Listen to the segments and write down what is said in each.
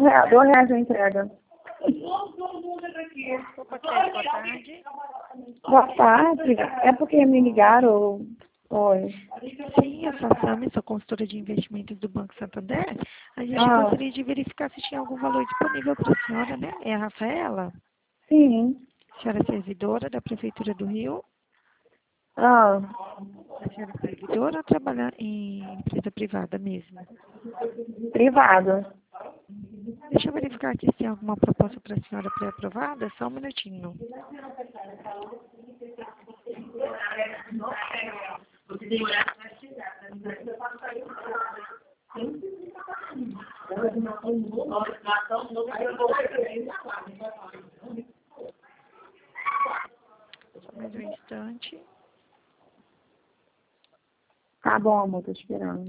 R$2 a entrega. Opa, Kelly, boa tarde. Boa tarde. É porque me ligaram. Oi. Sim, eu sou a Sami, sou consultora de investimentos do Banco Santander. A gente gostaria de verificar se tinha algum valor disponível para a senhora, né? É a Rafaela? Sim. A senhora é servidora da Prefeitura do Rio? Ah, A senhora é servidora ou trabalha em empresa privada mesmo? privado. Deixa eu verificar aqui se tem alguma proposta para a senhora pré-aprovada. Só um minutinho. Só mais um instante. Tá bom, amor, tô esperando.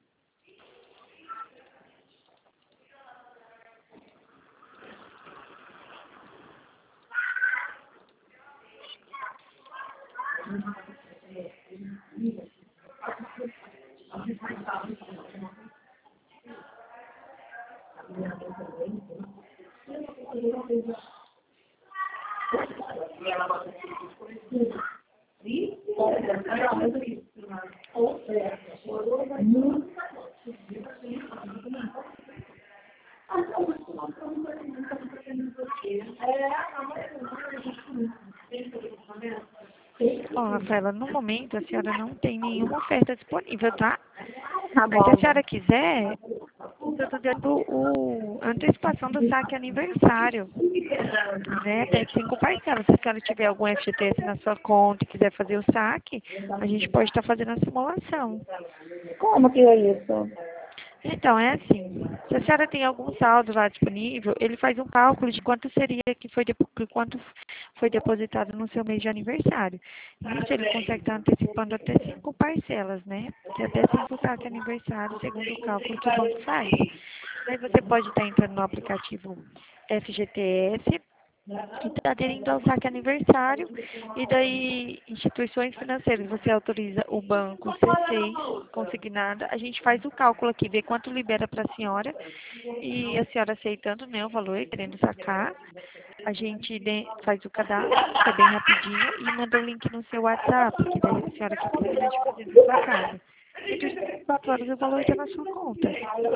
Ó, Rafaela, no momento a senhora não tem nenhuma oferta disponível, tá? Tá Mas se bom. a senhora quiser, eu tô dando a antecipação do saque aniversário, né? Até 5 parcelas. Se a senhora tiver algum FGTS na sua conta e quiser fazer o saque, a gente pode estar fazendo a simulação. Como que é isso? Então, é assim, se a senhora tem algum saldo lá disponível, ele faz um cálculo de quanto seria quanto foi depositado no seu mês de aniversário. Isso ele consegue estar antecipando até 5 parcelas, né? Que é até 5 saques aniversário, segundo o cálculo que o banco faz. Daí você pode estar entrando no aplicativo FGTS, e está aderindo ao saque aniversário, e daí instituições financeiras, você autoriza o banco C6 consignada, a gente faz o cálculo aqui, vê quanto libera para a senhora, e a senhora aceitando, né, o valor, querendo sacar, a gente faz o cadastro, que é bem rapidinho, e manda o link no seu WhatsApp, que daí a senhora que termina de fazer na sua casa. Dentro de 4 horas o valor está na sua conta.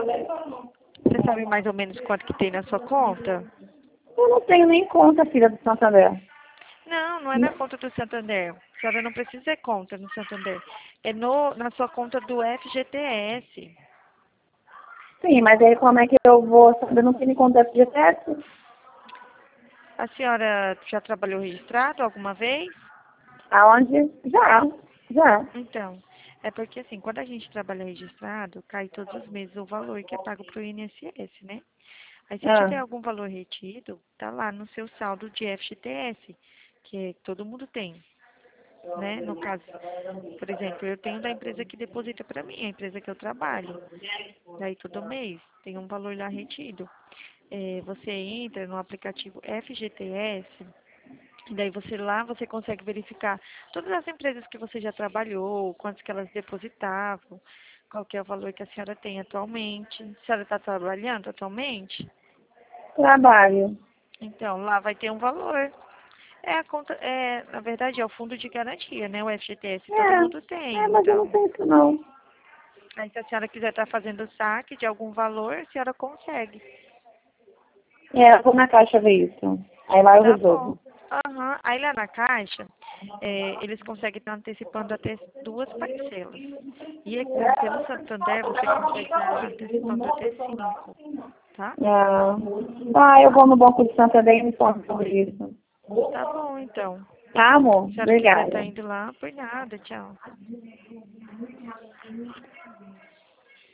Você sabe mais ou menos quanto que tem na sua conta? Eu não tenho nem conta, filha do Santander. Não, não é na conta do Santander. A senhora não precisa ter conta no Santander. É na sua conta do FGTS. Sim, mas aí como é que eu vou saber? Eu não tenho conta de FGTS? A senhora já trabalhou registrado alguma vez? Aonde? Já. Já. Então, é porque assim, quando a gente trabalha registrado, cai todos os meses o valor que é pago para o INSS, né? Aí se tiver Ah. algum valor retido, tá lá no seu saldo de FGTS, que todo mundo tem, né? No caso, por exemplo, eu tenho da empresa que deposita para mim, a empresa que eu trabalho. Daí todo mês tem um valor lá retido. Você entra no aplicativo FGTS, e daí você consegue verificar todas as empresas que você já trabalhou, quantos que elas depositavam, qual que é o valor que a senhora tem atualmente. A senhora está trabalhando atualmente? Trabalho. Então, lá vai ter um valor. É a conta, na verdade, é o fundo de garantia, né? O FGTS, todo mundo tem. Mas eu não Então, tenho isso não. aí se a senhora quiser estar fazendo saque de algum valor, a senhora consegue. Eu vou na caixa ver isso. Aí lá eu Tá bom. resolvo. Aham. Aí lá na caixa, eles conseguem estar antecipando até 2 parcelas. E pelo Santander, você consegue estar antecipando até 5, tá? Eu vou no Banco de Santander e me informo sobre isso. Tá bom, então. Tá, amor? Se a senhora quiser estar Obrigada. indo lá, por nada, tchau.